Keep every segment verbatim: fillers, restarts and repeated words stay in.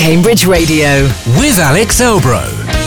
Cambridge Radio with Alex Elbro.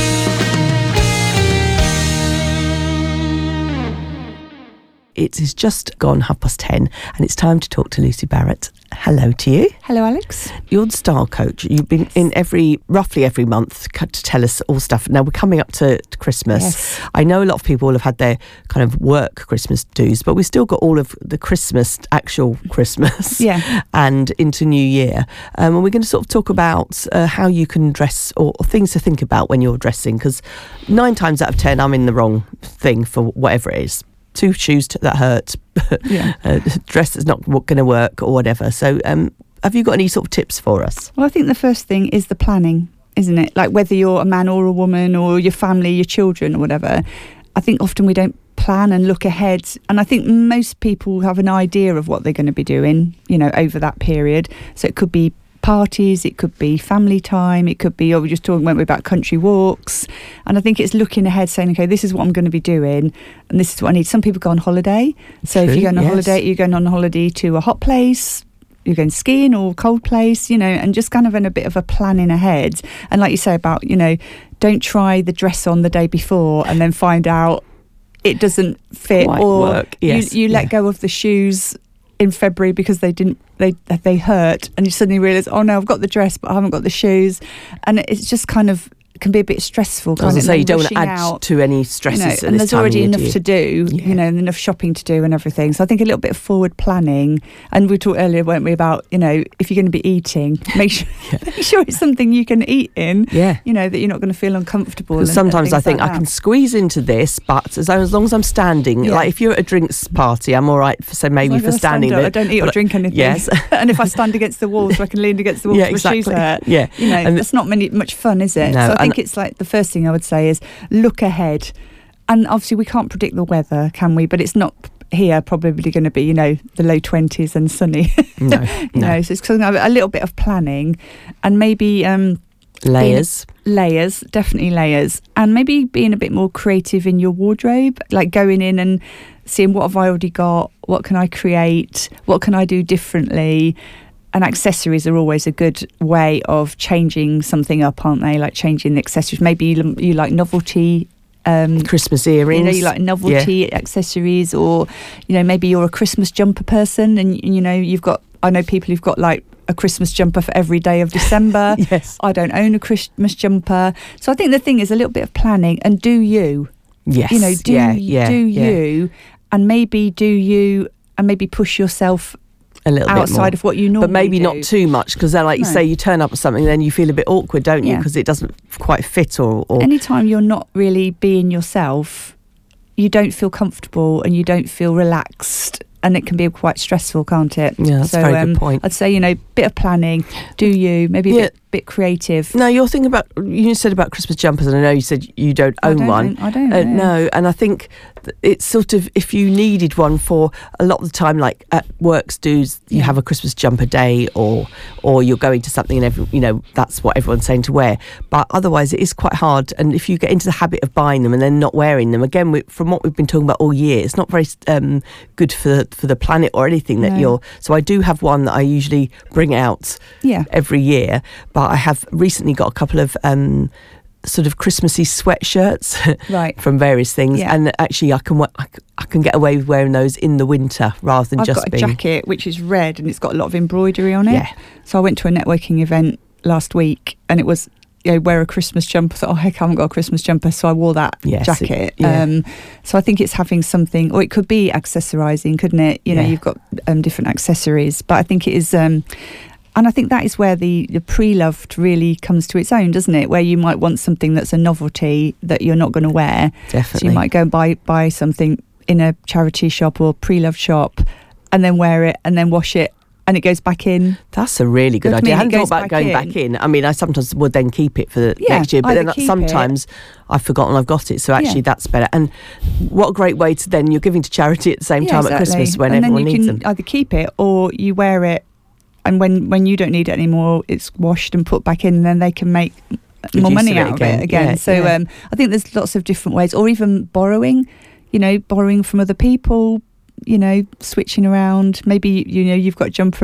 It is just gone half past ten and it's time to talk to Lucy Barrett. Hello to you. Hello, Alex. You're the style coach. You've been yes. in every, roughly every month to tell us all stuff. Now we're coming up to, to Christmas. Yes. I know a lot of people have had their kind of work Christmas dues, but we've still got all of the Christmas, actual Christmas yeah. and into New Year. Um, and we're going to sort of talk about uh, how you can dress or, or things to think about when you're dressing, because nine times out of ten I'm in the wrong thing for whatever it is. Two shoes that hurt, yeah. a dress that's not going to work or whatever. So um, have you got any sort of tips for us? Well, I think the first thing is the planning, isn't it? Like whether you're a man or a woman or your family, your children or whatever. I think often we don't plan and look ahead. And I think most people have an idea of what they're going to be doing, you know, over that period. So it could be parties, it could be family time, it could be, oh, we're just talking weren't we, about country walks. And I think it's looking ahead saying, okay, this is what I'm going to be doing and this is what I need. Some people go on holiday. So True, if you're going on yes. holiday, you're going on holiday to a hot place, you're going skiing or cold place, you know, and just kind of in a bit of a planning ahead. And like you say about, you know, don't try the dress on the day before and then find out it doesn't fit Quite or work. Yes. you, you let yeah. go of the shoes in February because they didn't they they hurt and you suddenly realise, oh no, I've got the dress but I haven't got the shoes, and it's just kind of can be a bit stressful. I was going to say, you don't want to add out, to any stresses, you know, at and this there's time already of year, enough do to do, Yeah. you know, and enough shopping to do and everything. So I think a little bit of forward planning. And we talked earlier, weren't we, about, you know, if you're going to be eating, make sure yeah. make sure it's something you can eat in. Yeah. You know, that you're not going to feel uncomfortable. Because and, sometimes and I think like I can that. squeeze into this, but as, as long as I'm standing, Yeah. like if you're at a drinks party, I'm all right for, so maybe As long for as I stand standing. up, but, I don't eat or but, drink anything. Yes. And if I stand against the wall, so I can lean against the wall, Yeah, so my shoes exactly. hurt. Yeah. You know, And that's not many, much fun, is it? No, so I think and- it's like the first thing I would say is look ahead. And obviously we can't predict the weather, can we? But it's not here probably going to be, you know, the low twenties and sunny. No, you no. know, so it's kind of a little bit of planning and maybe um, Layers. being, layers, definitely layers, and maybe being a bit more creative in your wardrobe, like going in and seeing what have I already got, what can I create, what can I do differently. And accessories are always a good way of changing something up, aren't they? Like changing the accessories. Maybe you, you like novelty. Um, Christmas earrings. You know, you like novelty Yeah. accessories, or you know, maybe you're a Christmas jumper person, and you know, you've got. I know people who've got like a Christmas jumper for every day of December. Yes. I don't own a Christmas jumper, so I think the thing is a little bit of planning and do you. Yes. You know, do yeah, yeah, do yeah. you, and maybe do you, and maybe push yourself a little bit more. outside of what you normally but maybe do. not too much, because then, like you No. say, you turn up with something, then you feel a bit awkward, don't you? Yeah. Because it doesn't quite fit, or, or Anytime you're not really being yourself, you don't feel comfortable and you don't feel relaxed, and it can be quite stressful, can't it? Yeah, that's so, a very um, good point. I'd say, you know, bit of planning, do you, maybe a Yeah. bit, bit creative. No, you're thinking about, you said about Christmas jumpers, and I know you said you don't I own don't one. own- I don't, Uh, no. no, and I think th- it's sort of, if you needed one for a lot of the time, like at works dues, you Yeah. have a Christmas jumper day, or or you're going to something and every, you know, that's what everyone's saying to wear. But otherwise, it is quite hard. And if you get into the habit of buying them and then not wearing them, again, we, from what we've been talking about all year, it's not very um, good for for the planet or anything that No. you're. So I do have one that I usually bring out Yeah. every year, but I have recently got a couple of um, sort of Christmassy sweatshirts Right. from various things, Yeah. and actually I can wa- I, c- I can get away with wearing those in the winter rather than I've just got a being jacket which is red and it's got a lot of embroidery on it. Yeah. So I went to a networking event last week and it was, you know, wear a Christmas jumper. I thought, oh heck, I haven't got a Christmas jumper, so I wore that Yes, it- jacket. yeah. Um, so I think it's having something, or it could be accessorising, couldn't it? You know, Yeah. you've got um, different accessories, but I think it is. Um, And I think that is where the, the pre-loved really comes to its own, doesn't it? Where you might want something that's a novelty that you're not going to wear. definitely. So you might go and buy, buy something in a charity shop or pre-loved shop and then wear it and then wash it and it goes back in. That's a really good Look, I idea. I mean, hadn't it thought goes about back going in. back in. I mean, I sometimes would then keep it for the Yeah, next year, but either then keep sometimes I've forgotten I've got it. So actually, Yeah. that's better. And what a great way to then, you're giving to charity at the same Yeah, time at exactly. Christmas when and everyone then you needs can them. either keep it or you wear it, and when, when you don't need it anymore, it's washed and put back in, and then they can make Good more use money of it out again. of it again. Yeah, so yeah. Um, I think there's lots of different ways, or even borrowing, you know, borrowing from other people, you know, switching around. Maybe, you know, you've got a jumper and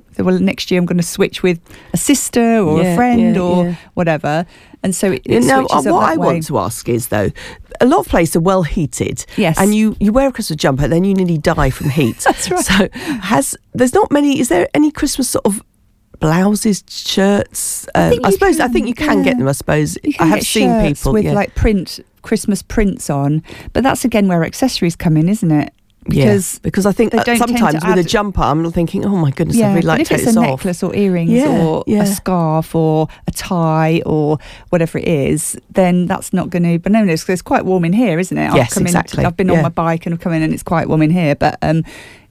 So, well, next year I'm going to switch with a sister or Yeah, a friend yeah, or yeah. whatever. And so it, it now, switches uh, up what that I way. want to ask is, though, a lot of places are well heated. Yes. And you, you wear a Christmas jumper, then you nearly die from heat. That's right. So has there's not many, is there any Christmas sort of blouses, shirts? Um, think I you suppose, I can, think you can yeah. get them, I suppose. You can I have get seen shirts people with yeah. like print, Christmas prints on. But that's again where accessories come in, isn't it? Because yeah, because I think they uh, don't tend to sometimes with a add- jumper, I'm thinking, oh my goodness, I yeah, really like but to if take it's this a off. necklace or earrings Yeah, or yeah. a scarf or a tie or whatever it is, then that's not going to be known as, because it's quite warm in here, isn't it? I've Yes, come in- exactly, I've been yeah. on my bike and I've come in and it's quite warm in here, but um,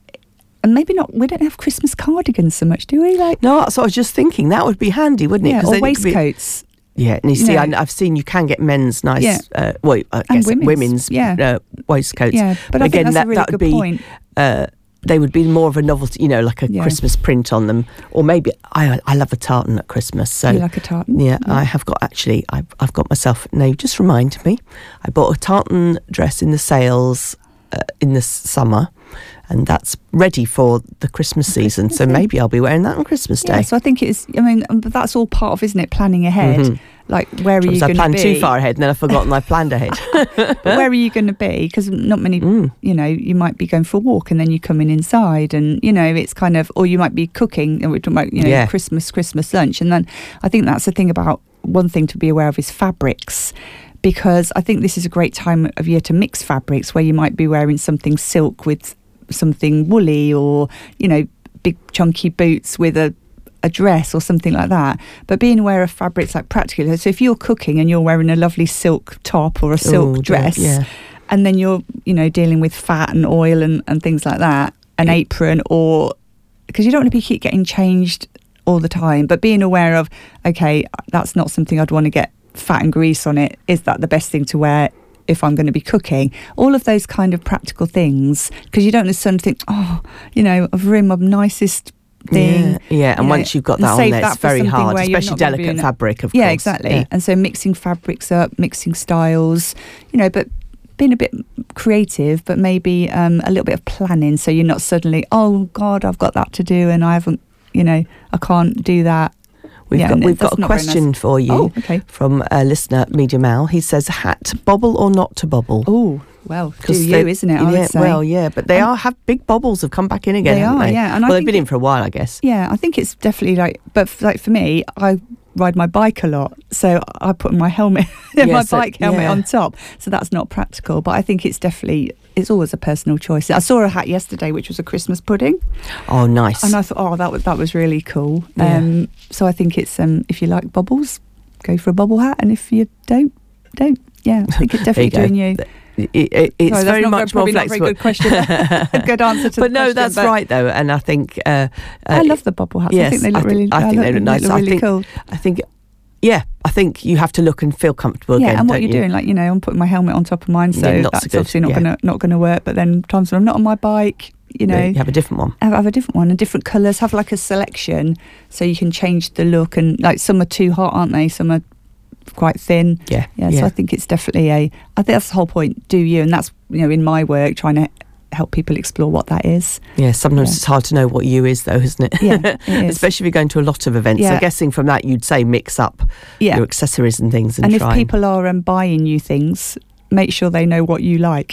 and maybe not. We don't have Christmas cardigans so much, do we? Like No, so I was just thinking that would be handy, wouldn't it? yeah, 'Cause or then it could be- waistcoats. Yeah, and you see, No. I, I've seen you can get men's nice, Yeah. uh, well, I And guess women's, women's yeah. uh, waistcoats. Yeah, but I think again, that's that, a really that good would be, point. Uh, they would be more of a novelty, you know, like a Yeah. Christmas print on them, or maybe I I love a tartan at Christmas. So You like a tartan? yeah, I have got actually, I've, I've got myself. Now you just reminded me, I bought a tartan dress in the sales uh, in the summer. And that's ready for the Christmas season. Christmas, so yeah. maybe I'll be wearing that on Christmas Day. Yeah, so I think it's. I mean, um, but that's all part of, isn't it? Planning ahead. Mhm. Like, where are you Because I going to planned be? too far ahead, and then I've forgotten I planned ahead. But where are you going to be? Because not many, Mm. you know, you might be going for a walk and then you come in inside, and you know, it's kind of, or you might be cooking. And we're talking about, you know, Yeah. Christmas, Christmas lunch, and then I think that's the thing about one thing to be aware of is fabrics. Because I think this is a great time of year to mix fabrics, where you might be wearing something silk with something woolly, or you know, big chunky boots with a a dress or something like that. But being aware of fabrics, like practically, so if you're cooking and you're wearing a lovely silk top or a silk Oh, dress, yeah. and then you're, you know, dealing with fat and oil and, and things like that, an Yeah. apron, or because you don't want to be keep getting changed all the time, but being aware of, okay, that's not something I'd want to get fat and grease on it. Is that the best thing to wear if I'm going to be cooking? All of those kind of practical things, because you don't necessarily think, oh, you know, I've ruined my nicest thing. Yeah, yeah. and you know, once you've got and that on save there, that it's for very something hard, where you're especially not gonna be delicate in a- fabric, of Yeah, course. exactly. Yeah. And so mixing fabrics up, mixing styles, you know, but being a bit creative, but maybe um, a little bit of planning, so you're not suddenly, oh God, I've got that to do and I haven't, you know, I can't do that. We've Yeah, got, and we've that's got a not very question nice. for you Oh, okay. from a listener, Media Mal. He says, hat, bobble or not to bobble? Oh, well, do 'Cause you, they- isn't it? I yeah, would say. Well, yeah, but they Um, are have big bobbles have come back in again, They haven't are, they? yeah, and I well, they've think been it- in for a while, I guess. Yeah, I think it's definitely like, but f- like for me, I ride my bike a lot, so I put my helmet, my Yeah, so- bike helmet yeah. on top, so that's not practical. But I think it's definitely, it's always a personal choice. I saw a hat yesterday which was a Christmas pudding, Oh, nice. and I thought, oh, that was that was really cool. Yeah. Um, so I think it's um, if you like bubbles, go for a bubble hat, and if you don't, don't. Yeah, I think it's There you definitely go. doing you. It, it, it's Sorry, that's very not much very- more probably not a flexible. very good question. A good answer to but the no, question, that's but right though, and I think uh, I uh, love the bubble hats. I yes, think they look I thi- really. I think look, they look nice. look I really think- cool. I think, yeah, I think you have to look and feel comfortable Yeah, again. and what don't you're you? doing, like, you know, I'm putting my helmet on top of mine, so Yeah, not so that's good, obviously not yeah. gonna not gonna work. But then times when I'm not on my bike, you know, Yeah, you have a different one. have, have a different one and different colours. Have like a selection, so you can change the look. And like some are too hot, aren't they? Some are quite thin. Yeah, Yeah, so I think it's definitely a. I think that's the whole point. Do you? And that's, you know, in my work, trying to help people explore what that is. yeah. Sometimes Yeah. it's hard to know what you is, though, isn't it? Yeah, it is. Especially if you're going to a lot of events. Yeah. I'm guessing from that you'd say mix up Yeah, your accessories and things, and, and if try. people are um, buying you things, make sure they know what you like,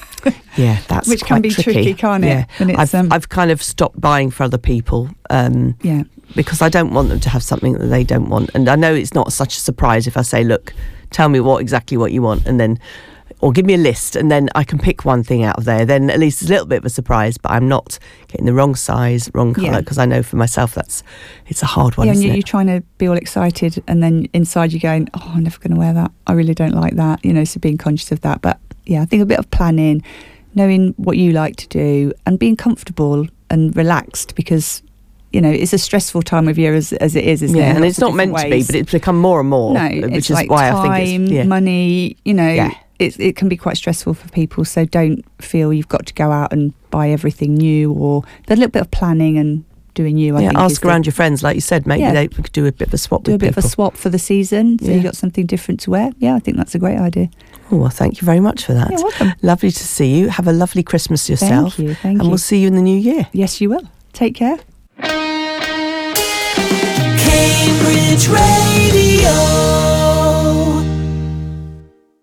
yeah, that's which quite can be tricky, can't it? Yeah, And it's, I've um, I've kind of stopped buying for other people. Um, yeah. because I don't want them to have something that they don't want. And I know it's not such a surprise if I say, look, tell me what exactly what you want, and then, or give me a list, and then I can pick one thing out of there. Then at least it's a little bit of a surprise, but I'm not getting the wrong size, wrong colour, Yeah. because I know for myself that's, it's a hard one, Yeah, and isn't you, you're it? trying to be all excited, and then inside you're going, oh, I'm never going to wear that. I really don't like that. You know, so being conscious of that. But yeah, I think a bit of planning, knowing what you like to do, and being comfortable and relaxed, because, you know, it's a stressful time of year as, as it is, isn't Yeah, it? In and lots it's of not different meant to ways. be, but it's become more and more, No, which it's is like why time, I think it's, yeah. money, you know, Yeah. it's, it can be quite stressful for people. So don't feel you've got to go out and buy everything new, or a little bit of planning and doing you. I yeah, think is ask the- around your friends, like you said, maybe Yeah. they could do a bit of a swap do a with bit people. of a swap for the season, so Yeah. you got something different to wear. Yeah, I think that's a great idea. Oh, well, thank you very much for that. You're welcome. Lovely to see you. Have a lovely Christmas yourself. Thank you. Thank and you. we'll see you in the new year. Yes, you will. Take care. Cambridge Radio.